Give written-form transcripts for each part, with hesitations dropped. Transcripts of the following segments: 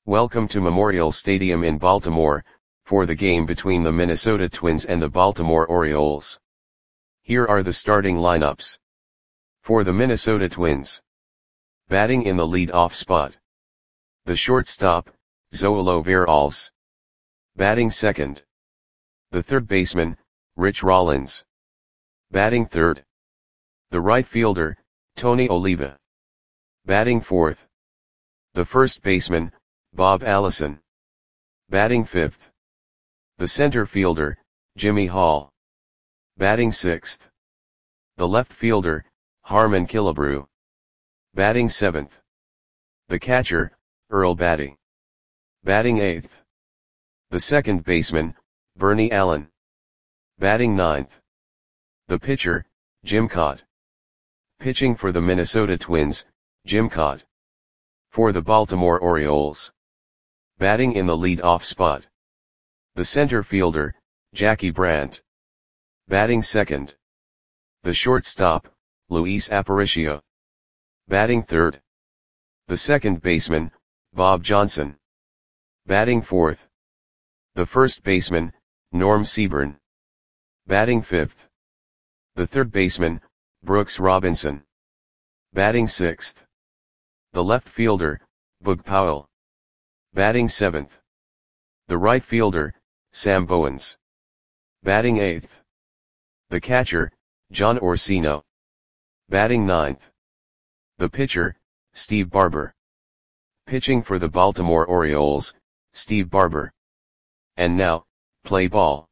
Welcome to Memorial Stadium in Baltimore, for the game between the Minnesota Twins and the Baltimore Orioles. Here are the starting lineups. For the Minnesota Twins. Batting in the lead-off spot. The shortstop, Zoilo Veralles. Batting second. The third baseman, Rich Rollins. Batting third. The right fielder, Tony Oliva. Batting fourth. The first baseman, Bob Allison. Batting fifth. The center fielder, Jimmy Hall. Batting sixth. The left fielder, Harmon Killebrew. Batting seventh. The catcher, Earl Battey. Batting eighth. The second baseman, Bernie Allen. Batting ninth. The pitcher, Jim Kaat. Pitching for the Minnesota Twins, Jim Kaat. For the Baltimore Orioles. Batting in the lead-off spot. The center fielder, Jackie Brandt. Batting second. The shortstop, Luis Aparicio. Batting third. The second baseman, Bob Johnson. Batting fourth. The first baseman, Norm Seaburn. Batting fifth. The third baseman, Brooks Robinson. Batting sixth. The left fielder, Boog Powell. Batting seventh. The right fielder, Sam Bowens. Batting eighth. The catcher, John Orsino. Batting ninth. The pitcher, Steve Barber. Pitching for the Baltimore Orioles, Steve Barber. And now, play ball.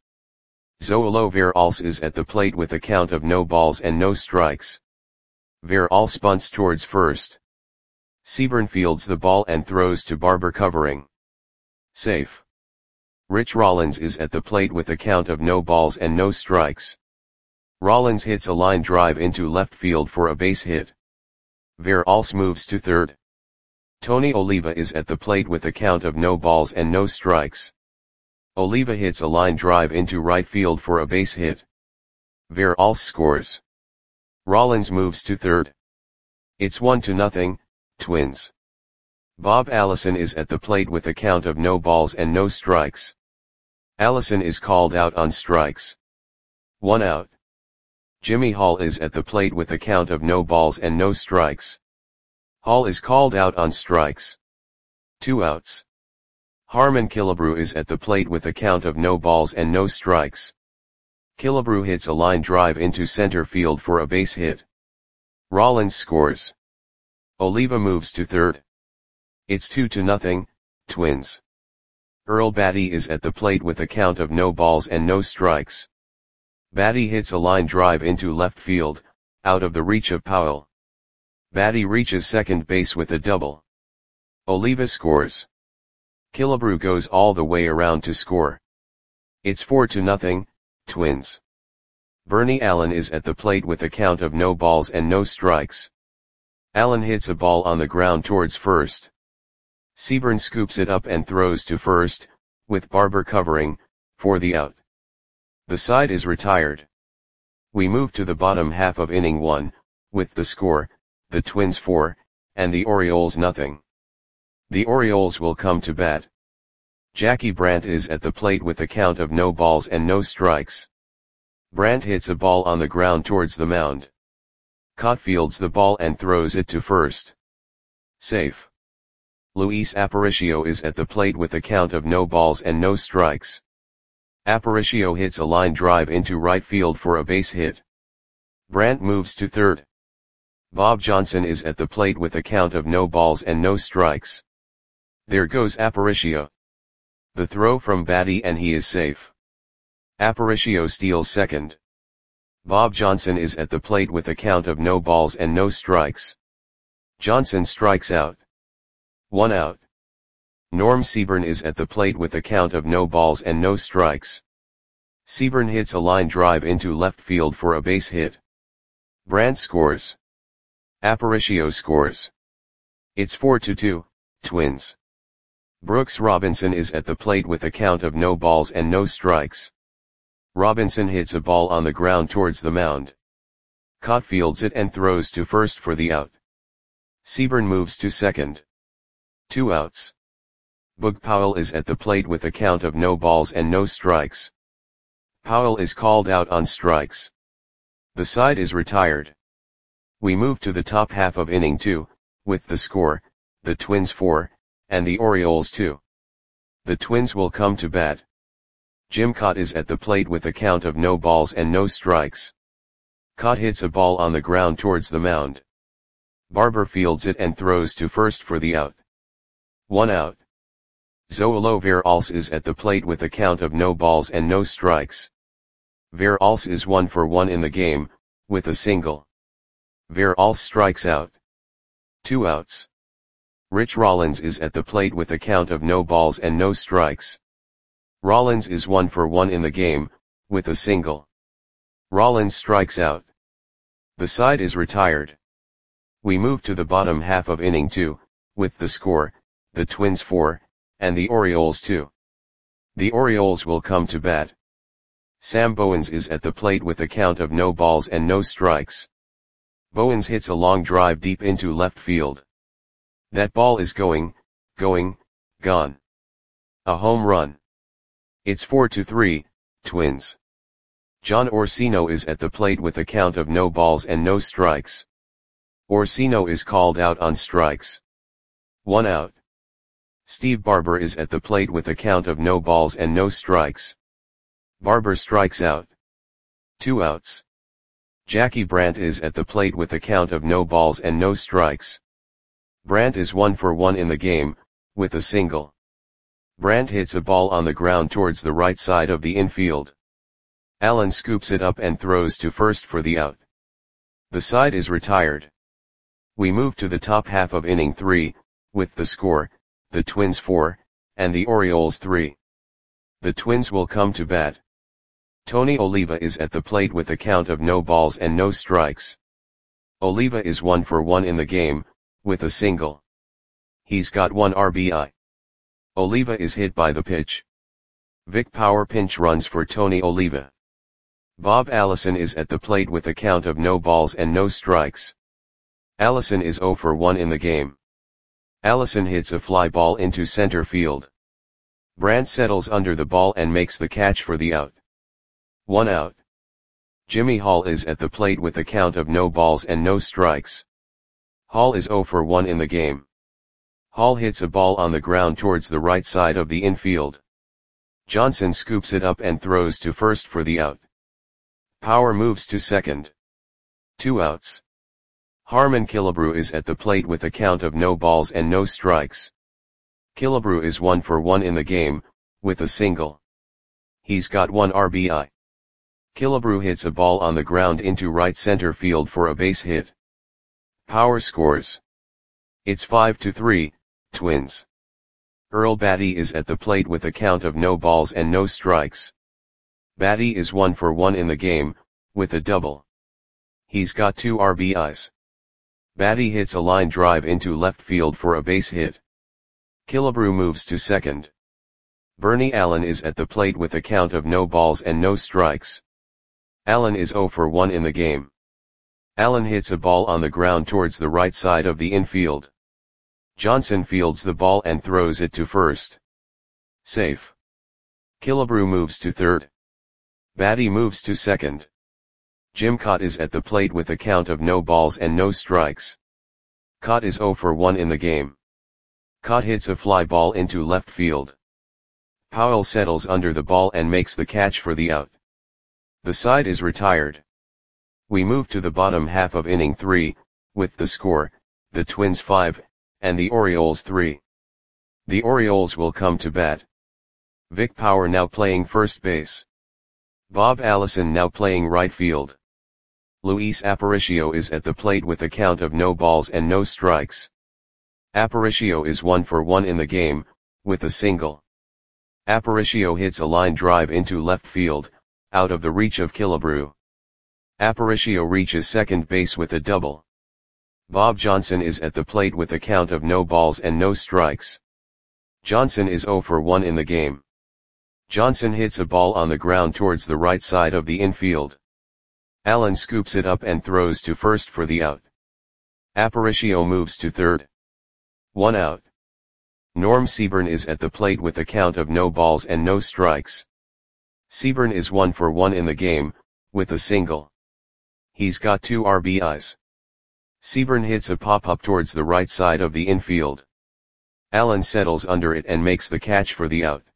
Zoilo Veralles is at the plate with a count of no balls and no strikes. Veralles bunts towards first. Seaburn fields the ball and throws to Barber covering. Safe. Rich Rollins is at the plate with a count of no balls and no strikes. Rollins hits a line drive into left field for a base hit. Veralles moves to third. Tony Oliva is at the plate with a count of no balls and no strikes. Oliva hits a line drive into right field for a base hit. Veralles scores. Rollins moves to third. It's 1-0, Twins. Bob Allison is at the plate with a count of no balls and no strikes. Allison is called out on strikes. 1 out. Jimmy Hall is at the plate with a count of no balls and no strikes. Hall is called out on strikes. 2 outs. Harmon Killebrew is at the plate with a count of no balls and no strikes. Killebrew hits a line drive into center field for a base hit. Rollins scores. Oliva moves to third. It's 2-0, Twins. Earl Battey is at the plate with a count of no balls and no strikes. Battey hits a line drive into left field, out of the reach of Powell. Battey reaches second base with a double. Oliva scores. Killebrew goes all the way around to score. It's 4-0, Twins. Bernie Allen is at the plate with a count of no balls and no strikes. Allen hits a ball on the ground towards first. Seaburn scoops it up and throws to first, with Barber covering, for the out. The side is retired. We move to the bottom half of inning 1, with the score, the Twins 4, and the Orioles nothing. The Orioles will come to bat. Jackie Brandt is at the plate with a count of no balls and no strikes. Brandt hits a ball on the ground towards the mound. Kaat fields the ball and throws it to first. Safe. Luis Aparicio is at the plate with a count of no balls and no strikes. Aparicio hits a line drive into right field for a base hit. Brandt moves to third. Bob Johnson is at the plate with a count of no balls and no strikes. There goes Aparicio. The throw from Battey and he is safe. Aparicio steals second. Bob Johnson is at the plate with a count of no balls and no strikes. Johnson strikes out. 1 out. Norm Seaburn is at the plate with a count of no balls and no strikes. Seaburn hits a line drive into left field for a base hit. Brandt scores. Aparicio scores. It's 4-2, Twins. Brooks Robinson is at the plate with a count of no balls and no strikes. Robinson hits a ball on the ground towards the mound. Kaat fields it and throws to first for the out. Seaburn moves to second. 2 outs. Boog Powell is at the plate with a count of no balls and no strikes. Powell is called out on strikes. The side is retired. We move to the top half of inning 2, with the score, the Twins 4, and the Orioles 2. The Twins will come to bat. Jim Kaat is at the plate with a count of no balls and no strikes. Kaat hits a ball on the ground towards the mound. Barber fields it and throws to first for the out. 1 out. Zoilo Veralce is at the plate with a count of no balls and no strikes. Veralce is 1 for 1 in the game, with a single. Veralce strikes out. 2 outs. Rich Rollins is at the plate with a count of no balls and no strikes. Rollins is 1 for 1 in the game, with a single. Rollins strikes out. The side is retired. We move to the bottom half of inning 2, with the score, the Twins 4, and the Orioles 2. The Orioles will come to bat. Sam Bowens is at the plate with a count of no balls and no strikes. Bowens hits a long drive deep into left field. That ball is gone. A home run. It's 4-3, Twins. John Orsino is at the plate with a count of no balls and no strikes. Orsino is called out on strikes. 1 out. Steve Barber is at the plate with a count of no balls and no strikes. Barber strikes out. 2 outs. Jackie Brandt is at the plate with a count of no balls and no strikes. Brandt is 1 for 1 in the game, with a single. Brandt hits a ball on the ground towards the right side of the infield. Allen scoops it up and throws to first for the out. The side is retired. We move to the top half of inning 3, with the score, the Twins 4, and the Orioles 3. The Twins will come to bat. Tony Oliva is at the plate with a count of no balls and no strikes. Oliva is 1 for 1 in the game, with a single. He's got 1 RBI. Oliva is hit by the pitch. Vic Power pinch runs for Tony Oliva. Bob Allison is at the plate with a count of no balls and no strikes. Allison is 0 for 1 in the game. Allison hits a fly ball into center field. Brandt settles under the ball and makes the catch for the out. 1 out. Jimmy Hall is at the plate with a count of no balls and no strikes. Hall is 0 for 1 in the game. Hall hits a ball on the ground towards the right side of the infield. Johnson scoops it up and throws to first for the out. Power moves to second. 2 outs. Harmon Killebrew is at the plate with a count of no balls and no strikes. Killebrew is 1 for 1 in the game, with a single. He's got 1 RBI. Killebrew hits a ball on the ground into right center field for a base hit. Power scores. It's 5-3, Twins. Earl Batty is at the plate with a count of no balls and no strikes. Batty is 1 for 1 in the game, with a double. He's got 2 RBIs. Batty hits a line drive into left field for a base hit. Killebrew moves to second. Bernie Allen is at the plate with a count of no balls and no strikes. Allen is 0 for 1 in the game. Allen hits a ball on the ground towards the right side of the infield. Johnson fields the ball and throws it to first. Safe. Killebrew moves to third. Batty moves to second. Jim Kaat is at the plate with a count of no balls and no strikes. Kaat is 0 for 1 in the game. Kaat hits a fly ball into left field. Powell settles under the ball and makes the catch for the out. The side is retired. We move to the bottom half of inning 3, with the score, the Twins 5, and the Orioles 3. The Orioles will come to bat. Vic Power now playing first base. Bob Allison now playing right field. Luis Aparicio is at the plate with a count of no balls and no strikes. Aparicio is 1 for 1 in the game, with a single. Aparicio hits a line drive into left field, out of the reach of Killebrew. Aparicio reaches second base with a double. Bob Johnson is at the plate with a count of no balls and no strikes. Johnson is 0 for 1 in the game. Johnson hits a ball on the ground towards the right side of the infield. Allen scoops it up and throws to first for the out. Aparicio moves to third. 1 out. Norm Seaburn is at the plate with a count of no balls and no strikes. Seaburn is 1 for 1 in the game, with a single. He's got 2 RBIs. Seaburn hits a pop-up towards the right side of the infield. Allen settles under it and makes the catch for the out.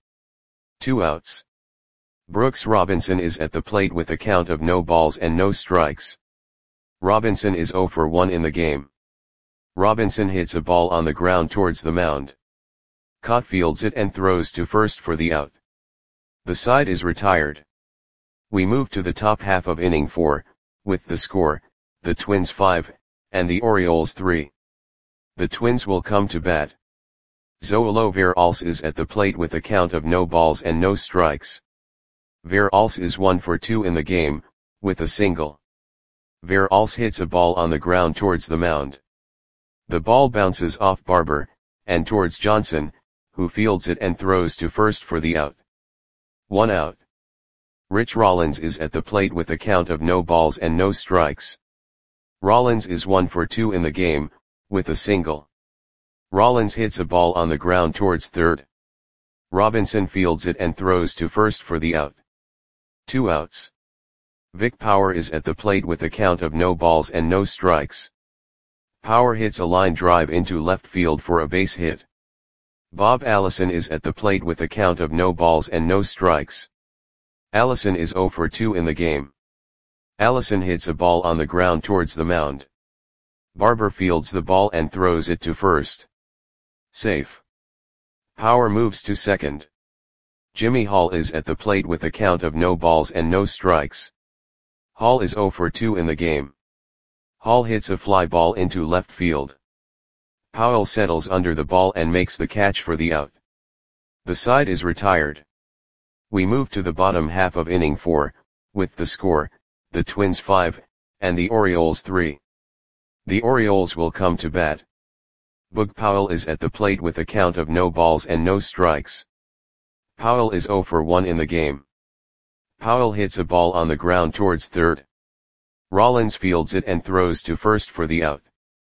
2 outs. Brooks Robinson is at the plate with a count of no balls and no strikes. Robinson is 0 for 1 in the game. Robinson hits a ball on the ground towards the mound. Cott fields it and throws to first for the out. The side is retired. We move to the top half of inning 4, with the score, the Twins 5, and the Orioles 3. The Twins will come to bat. Zoilo Veralce is at the plate with a count of no balls and no strikes. Veralce is 1 for 2 in the game, with a single. Veralce hits a ball on the ground towards the mound. The ball bounces off Barber, and towards Johnson, who fields it and throws to first for the out. 1 out. Rich Rollins is at the plate with a count of no balls and no strikes. Rollins is 1 for 2 in the game, with a single. Rollins hits a ball on the ground towards third. Robinson fields it and throws to first for the out. 2 outs. Vic Power is at the plate with a count of no balls and no strikes. Power hits a line drive into left field for a base hit. Bob Allison is at the plate with a count of no balls and no strikes. Allison is 0 for 2 in the game. Allison hits a ball on the ground towards the mound. Barber fields the ball and throws it to first. Safe. Power moves to second. Jimmy Hall is at the plate with a count of no balls and no strikes. Hall is 0 for 2 in the game. Hall hits a fly ball into left field. Powell settles under the ball and makes the catch for the out. The side is retired. We move to the bottom half of inning 4, with the score, the Twins 5, and the Orioles 3. The Orioles will come to bat. Boog Powell is at the plate with a count of no balls and no strikes. Powell is 0 for 1 in the game. Powell hits a ball on the ground towards third. Rollins fields it and throws to first for the out.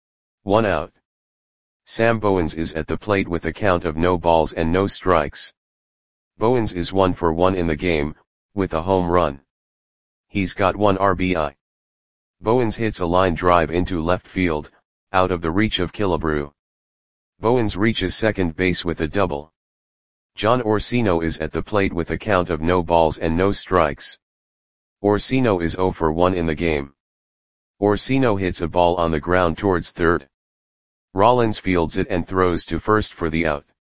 1 out. Sam Bowens is at the plate with a count of no balls and no strikes. Bowens is 1 for 1 in the game, with a home run. He's got 1 RBI. Bowens hits a line drive into left field, out of the reach of Killebrew. Bowens reaches second base with a double. John Orsino is at the plate with a count of no balls and no strikes. Orsino is 0 for 1 in the game. Orsino hits a ball on the ground towards third. Rollins fields it and throws to first for the out.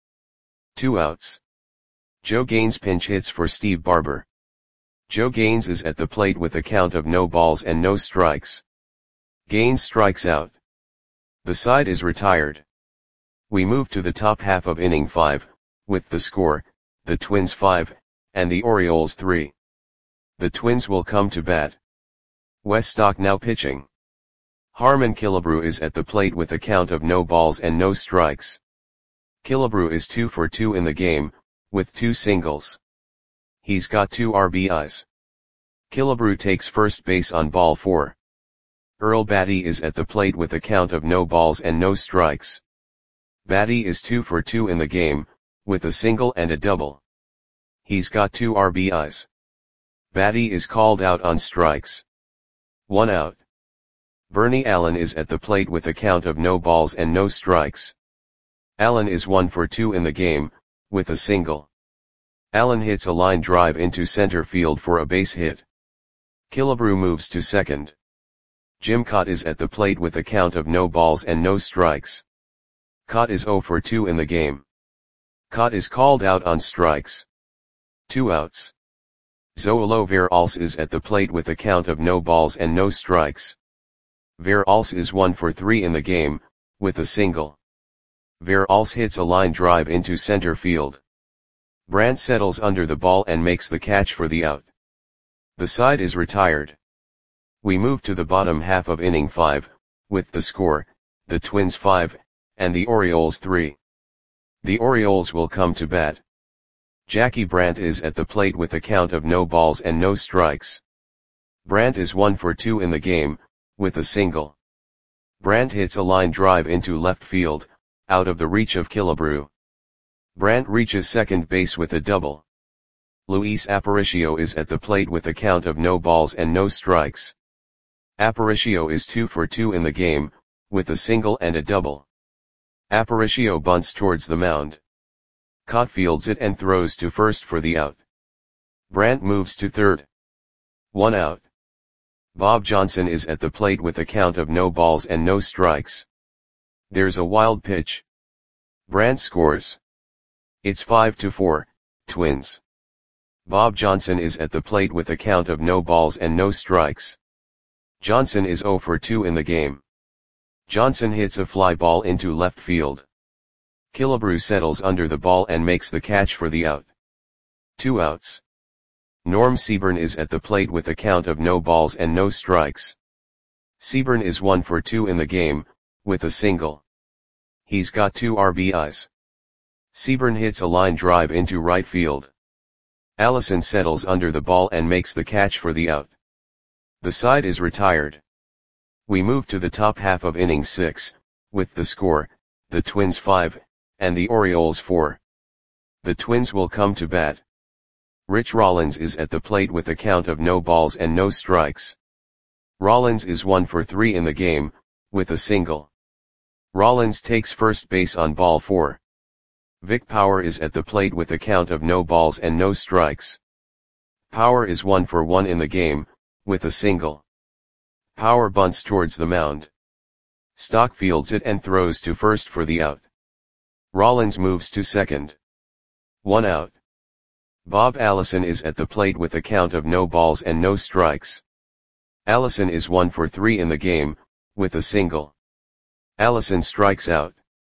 2 outs. Joe Gaines pinch hits for Steve Barber. Joe Gaines is at the plate with a count of no balls and no strikes. Gaines strikes out. The side is retired. We move to the top half of inning 5, with the score, the Twins 5, and the Orioles 3. The Twins will come to bat. Wes Stock now pitching. Harmon Killebrew is at the plate with a count of no balls and no strikes. Killebrew is 2 for 2 in the game, with 2 singles. He's got 2 RBIs. Killebrew takes first base on ball 4. Earl Batty is at the plate with a count of no balls and no strikes. Batty is 2 for 2 in the game, with a single and a double. He's got 2 RBIs. Batty is called out on strikes. 1 out. Bernie Allen is at the plate with a count of no balls and no strikes. Allen is 1 for 2 in the game, with a single. Allen hits a line drive into center field for a base hit. Killebrew moves to second. Jim Cott is at the plate with a count of no balls and no strikes. Cott is 0 for 2 in the game. Cott is called out on strikes. 2 outs. Zoilo Veralce is at the plate with a count of no balls and no strikes. Veralce is 1 for 3 in the game, with a single. Veralce hits a line drive into center field. Brandt settles under the ball and makes the catch for the out. The side is retired. We move to the bottom half of inning 5, with the score, the Twins 5, and the Orioles 3. The Orioles will come to bat. Jackie Brandt is at the plate with a count of no balls and no strikes. Brandt is 1 for 2 in the game, with a single. Brandt hits a line drive into left field, out of the reach of Killebrew. Brandt reaches second base with a double. Luis Aparicio is at the plate with a count of no balls and no strikes. Aparicio is 2 for 2 in the game, with a single and a double. Aparicio bunts towards the mound. Cott fields it and throws to first for the out. Brandt moves to third. 1 out. Bob Johnson is at the plate with a count of no balls and no strikes. There's a wild pitch. Brandt scores. It's 5-4, Twins. Bob Johnson is at the plate with a count of no balls and no strikes. Johnson is 0 for 2 in the game. Johnson hits a fly ball into left field. Killebrew settles under the ball and makes the catch for the out. 2 outs. Norm Seaburn is at the plate with a count of no balls and no strikes. Seaburn is 1 for 2 in the game, with a single. He's got 2 RBIs. Seaburn hits a line drive into right field. Allison settles under the ball and makes the catch for the out. The side is retired. We move to the top half of inning 6, with the score, the Twins 5, and the Orioles 4. The Twins will come to bat. Rich Rollins is at the plate with a count of no balls and no strikes. Rollins is 1 for 3 in the game, with a single. Rollins takes first base on ball 4. Vic Power is at the plate with a count of no balls and no strikes. Power is 1 for 1 in the game, with a single. Power bunts towards the mound. Stock fields it and throws to first for the out. Rollins moves to second. 1 out. Bob Allison is at the plate with a count of no balls and no strikes. Allison is 1 for 3 in the game, with a single. Allison strikes out.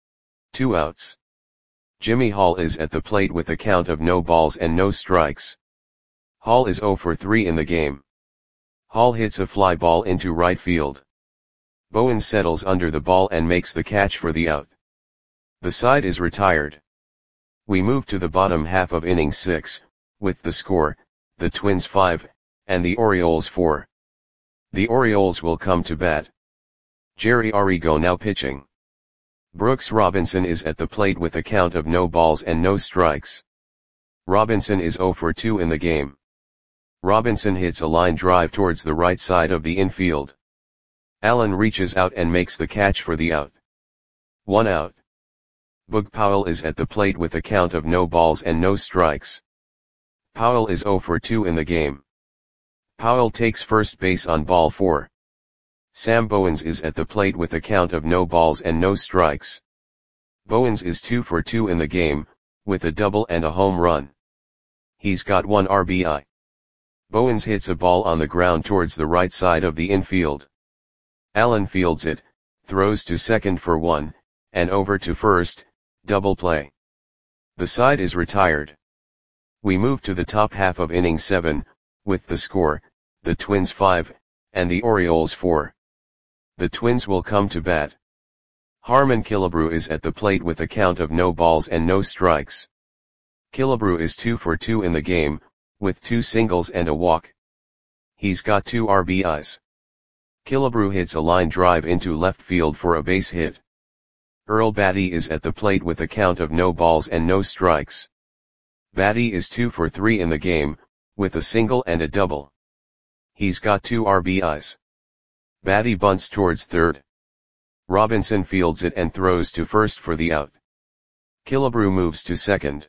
2 outs. Jimmy Hall is at the plate with a count of no balls and no strikes. Hall is 0 for 3 in the game. Hall hits a fly ball into right field. Bowen settles under the ball and makes the catch for the out. The side is retired. We move to the bottom half of inning 6, with the score, the Twins 5, and the Orioles 4. The Orioles will come to bat. Jerry Arrigo now pitching. Brooks Robinson is at the plate with a count of no balls and no strikes. Robinson is 0 for 2 in the game. Robinson hits a line drive towards the right side of the infield. Allen reaches out and makes the catch for the out. 1 out. Boog Powell is at the plate with a count of no balls and no strikes. Powell is 0 for 2 in the game. Powell takes first base on ball 4. Sam Bowens is at the plate with a count of no balls and no strikes. Bowens is 2 for 2 in the game, with a double and a home run. He's got 1 RBI. Bowens hits a ball on the ground towards the right side of the infield. Allen fields it, throws to second for 1, and over to first, double play. The side is retired. We move to the top half of inning 7, with the score, the Twins 5, and the Orioles 4. The Twins will come to bat. Harmon Killebrew is at the plate with a count of no balls and no strikes. Killebrew is 2 for 2 in the game, with 2 singles and a walk. He's got 2 RBIs. Killebrew hits a line drive into left field for a base hit. Earl Batty is at the plate with a count of no balls and no strikes. Batty is 2 for 3 in the game, with a single and a double. He's got 2 RBIs. Batty bunts towards third. Robinson fields it and throws to first for the out. Killebrew moves to second.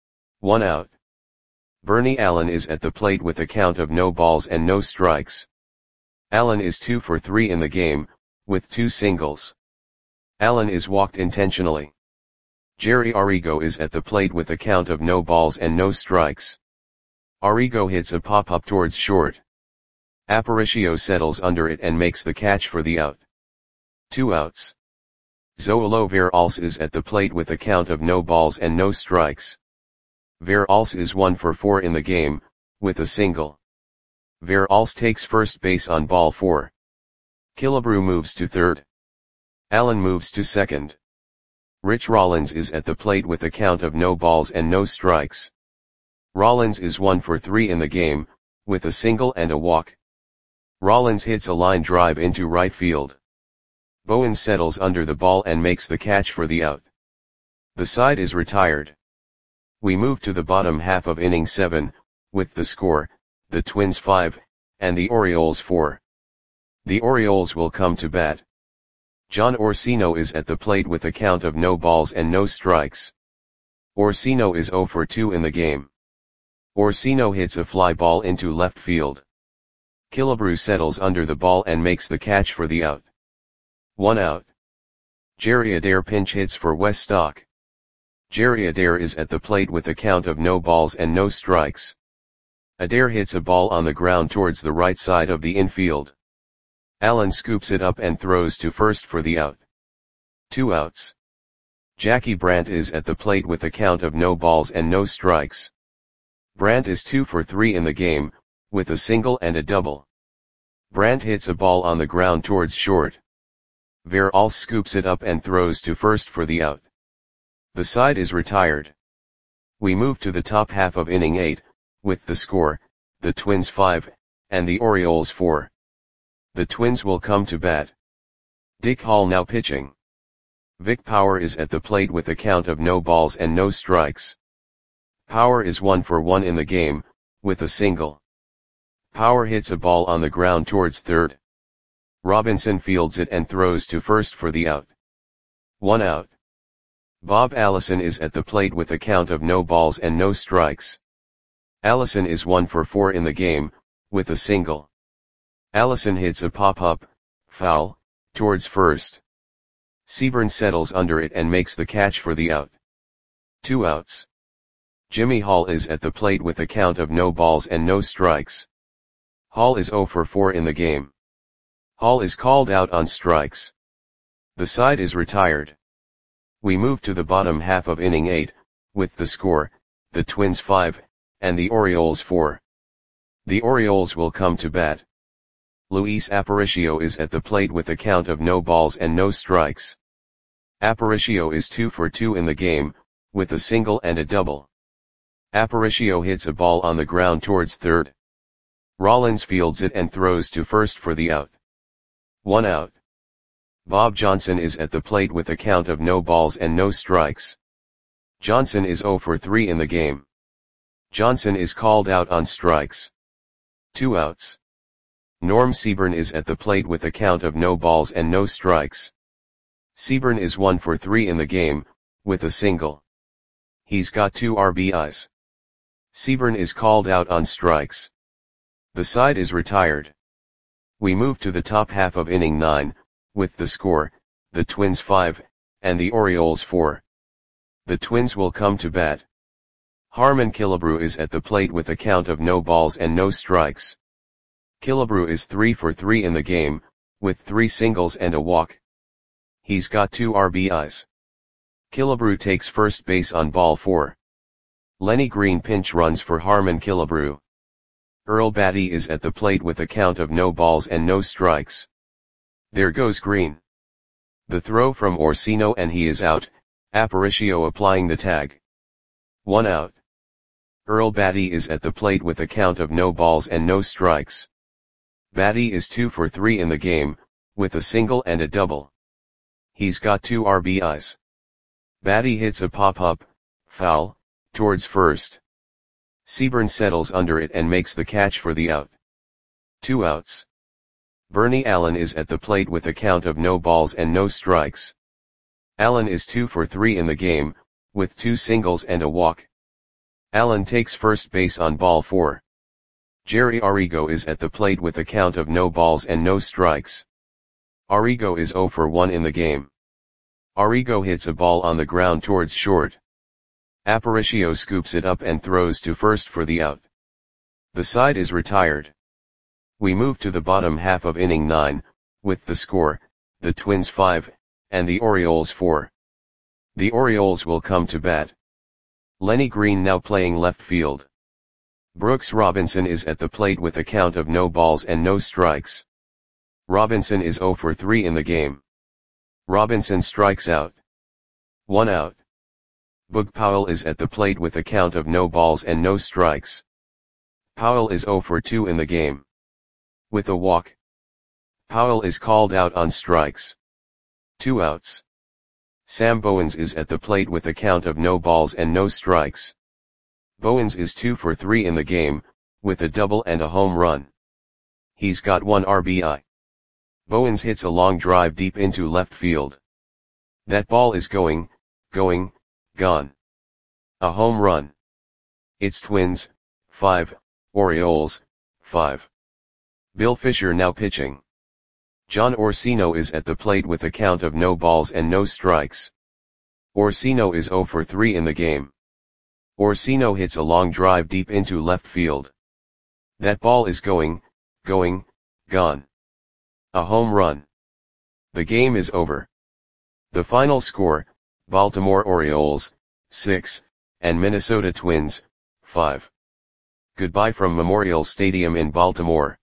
1 out. Bernie Allen is at the plate with a count of no balls and no strikes. Allen is 2 for 3 in the game, with 2 singles. Allen is walked intentionally. Jerry Arrigo is at the plate with a count of no balls and no strikes. Arrigo hits a pop-up towards short. Aparicio settles under it and makes the catch for the out. 2 outs. Zoilo Veralce is at the plate with a count of no balls and no strikes. Veralce is 1 for 4 in the game, with a single. Veralce takes first base on ball 4. Killebrew moves to third. Allen moves to second. Rich Rollins is at the plate with a count of no balls and no strikes. Rollins is 1 for 3 in the game, with a single and a walk. Rollins hits a line drive into right field. Bowen settles under the ball and makes the catch for the out. The side is retired. We move to the bottom half of inning 7, with the score, the Twins 5, and the Orioles 4. The Orioles will come to bat. John Orsino is at the plate with a count of no balls and no strikes. Orsino is 0 for 2 in the game. Orsino hits a fly ball into left field. Killebrew settles under the ball and makes the catch for the out. 1 out. Jerry Adair pinch hits for Wes Stock. Jerry Adair is at the plate with a count of no balls and no strikes. Adair hits a ball on the ground towards the right side of the infield. Allen scoops it up and throws to first for the out. 2 outs. Jackie Brandt is at the plate with a count of no balls and no strikes. Brandt is 2 for 3 in the game, with a single and a double. Brandt hits a ball on the ground towards short. Veralls scoops it up and throws to first for the out. The side is retired. We move to the top half of inning 8, with the score, the Twins 5, and the Orioles 4. The Twins will come to bat. Dick Hall now pitching. Vic Power is at the plate with a count of no balls and no strikes. Power is 1 for 1 in the game, with a single. Power hits a ball on the ground towards third. Robinson fields it and throws to first for the out. 1 out. Bob Allison is at the plate with a count of no balls and no strikes. Allison is 1 for 4 in the game, with a single. Allison hits a pop-up, foul, towards first. Seaburn settles under it and makes the catch for the out. 2 outs. Jimmy Hall is at the plate with a count of no balls and no strikes. Hall is 0 for 4 in the game. Hall is called out on strikes. The side is retired. We move to the bottom half of inning 8, with the score, the Twins 5, and the Orioles 4. The Orioles will come to bat. Luis Aparicio is at the plate with a count of no balls and no strikes. Aparicio is 2 for 2 in the game, with a single and a double. Aparicio hits a ball on the ground towards third. Rollins fields it and throws to first for the out. 1 out. Bob Johnson is at the plate with a count of no balls and no strikes. Johnson is 0 for 3 in the game. Johnson is called out on strikes. 2 outs. Norm Seaburn is at the plate with a count of no balls and no strikes. Seaburn is 1 for 3 in the game, with a single. He's got 2 RBIs. Seaburn is called out on strikes. The side is retired. We move to the top half of inning 9, with the score, the Twins 5, and the Orioles 4. The Twins will come to bat. Harmon Killebrew is at the plate with a count of no balls and no strikes. Killebrew is 3 for 3 in the game, with 3 singles and a walk. He's got 2 RBIs. Killebrew takes first base on ball 4. Lenny Green pinch runs for Harmon Killebrew. Earl Batty is at the plate with a count of no balls and no strikes. There goes Green. The throw from Orsino and he is out, Aparicio applying the tag. 1 out. Earl Batty is at the plate with a count of no balls and no strikes. Batty is 2 for 3 in the game, with a single and a double. He's got 2 RBIs. Batty hits a pop-up, foul, towards first. Seaburn settles under it and makes the catch for the out. 2 outs. Bernie Allen is at the plate with a count of no balls and no strikes. Allen is 2 for 3 in the game, with 2 singles and a walk. Allen takes first base on ball 4. Jerry Arrigo is at the plate with a count of no balls and no strikes. Arrigo is 0 for 1 in the game. Arrigo hits a ball on the ground towards short. Aparicio scoops it up and throws to first for the out. The side is retired. We move to the bottom half of inning 9, with the score, the Twins 5, and the Orioles 4. The Orioles will come to bat. Lenny Green now playing left field. Brooks Robinson is at the plate with a count of no balls and no strikes. Robinson is 0 for 3 in the game. Robinson strikes out. 1 out. Boog Powell is at the plate with a count of no balls and no strikes. Powell is 0 for 2 in the game. With a walk. Powell is called out on strikes. 2 outs. Sam Bowens is at the plate with a count of no balls and no strikes. Bowens is 2 for 3 in the game, with a double and a home run. He's got 1 RBI. Bowens hits a long drive deep into left field. That ball is going, gone. A home run. It's Twins, 5, Orioles, 5. Bill Fisher now pitching. John Orsino is at the plate with a count of no balls and no strikes. Orsino is 0 for 3 in the game. Orsino hits a long drive deep into left field. That ball is going, gone. A home run. The game is over. The final score, Baltimore Orioles, 6, and Minnesota Twins, 5. Goodbye from Memorial Stadium in Baltimore.